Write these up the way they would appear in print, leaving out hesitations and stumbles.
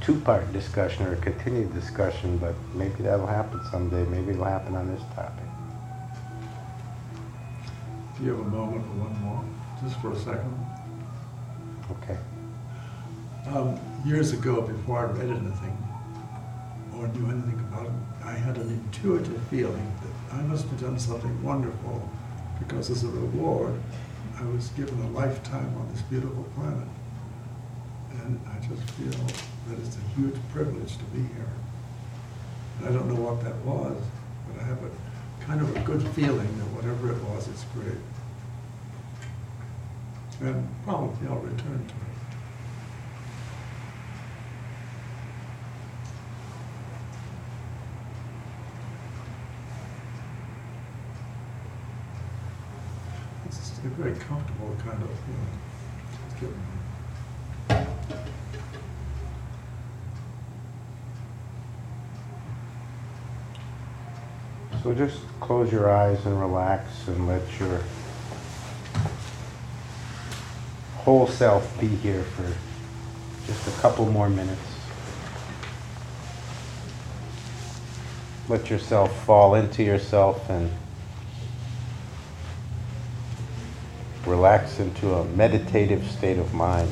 two-part discussion or a continued discussion, but maybe that'll happen someday. Maybe it'll happen on this topic. Do you have a moment for one more? Just for a second. Okay. Years ago, before I read anything or knew anything about it, I had an intuitive feeling that I must have done something wonderful because as a reward, I was given a lifetime on this beautiful planet. And I just feel that it's a huge privilege to be here. And I don't know what that was, but I have a kind of a good feeling that whatever it was, it's great. And probably I'll return to it. It's a very comfortable kind of feeling. It's given me. So just close your eyes and relax and let your whole self be here for just a couple more minutes. Let yourself fall into yourself and relax into a meditative state of mind.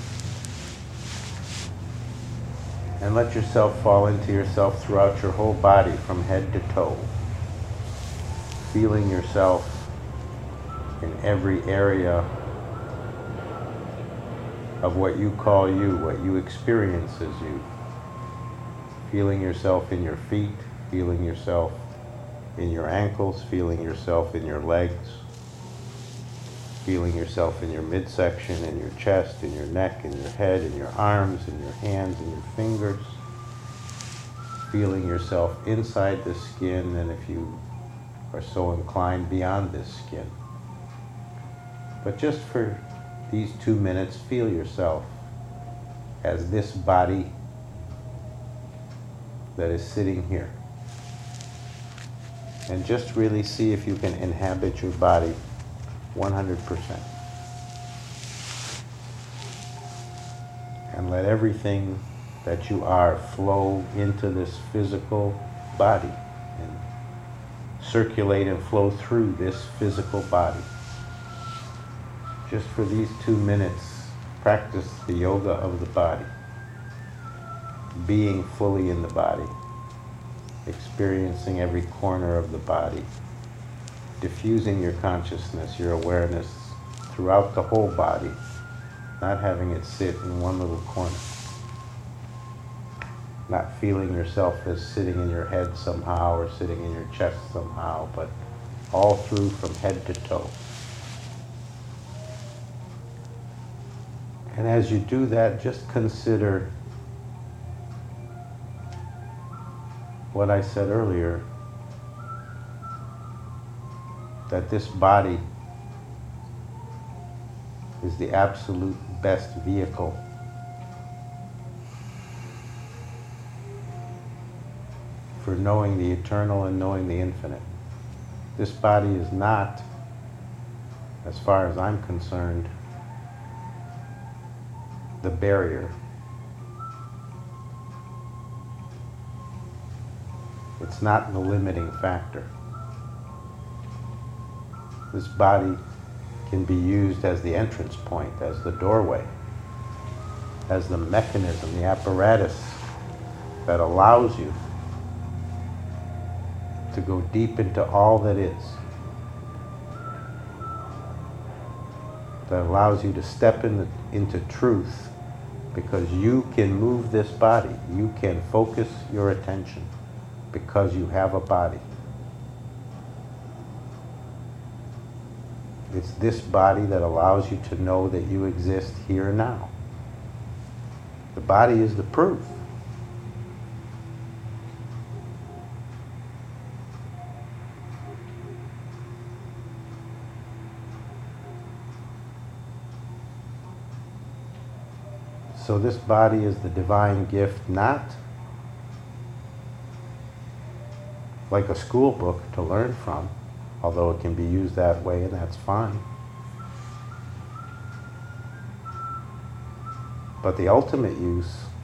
And let yourself fall into yourself throughout your whole body from head to toe. Feeling yourself in every area of what you call you, what you experience as you. Feeling yourself in your feet, feeling yourself in your ankles, feeling yourself in your legs, feeling yourself in your midsection, in your chest, in your neck, in your head, in your arms, in your hands, in your fingers. Feeling yourself inside the skin, and if you are so inclined, beyond this skin. But just for these 2 minutes, feel yourself as this body that is sitting here. And just really see if you can inhabit your body 100%. And let everything that you are flow into this physical body and circulate and flow through this physical body. Just for these 2 minutes, practice the yoga of the body. Being fully in the body. Experiencing every corner of the body. Diffusing your consciousness, your awareness throughout the whole body. Not having it sit in one little corner. Not feeling yourself as sitting in your head somehow or sitting in your chest somehow, but all through from head to toe. And as you do that, just consider what I said earlier, that this body is the absolute best vehicle for knowing the eternal and knowing the infinite. This body is not, as far as I'm concerned, the barrier. It's not the limiting factor. This body can be used as the entrance point, as the doorway, as the mechanism, the apparatus that allows you to go deep into all that is. That allows you to step into truth, because you can move this body. You can focus your attention because you have a body. It's this body that allows you to know that you exist here and now. The body is the proof. So this body is the divine gift, not like a school book to learn from, although it can be used that way, and that's fine. But the ultimate use